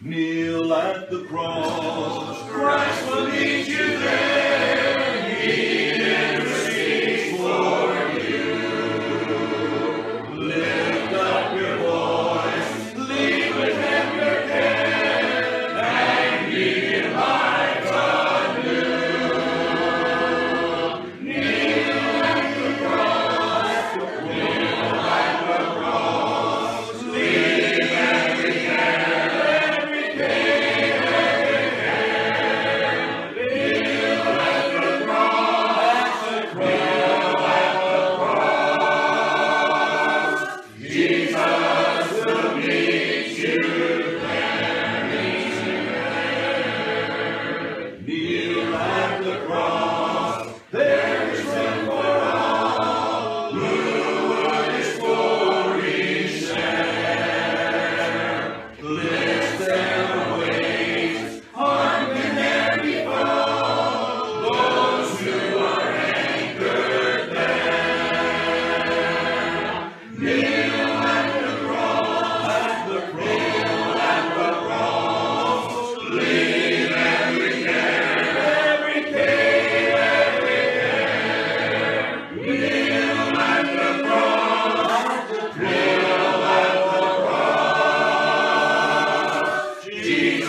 Kneel at the cross, Christ will meet you there. He intercedes for you. Lift up your voice, leave with him your care, and begin life anew. Kneel at the cross, kneel at the cross, leave every care, every pain, every care. Kneel at the cross, kneel at the cross. Jesus will meet you there. Kneel at the cross, there is room for all who would his glory share. Lift their weights, harm can ne'er befall those who are anchored there. Kneel at the cross, kneel at the cross, leave every care, every pain, every care. Kneel at the cross, kneel at the cross. Jesus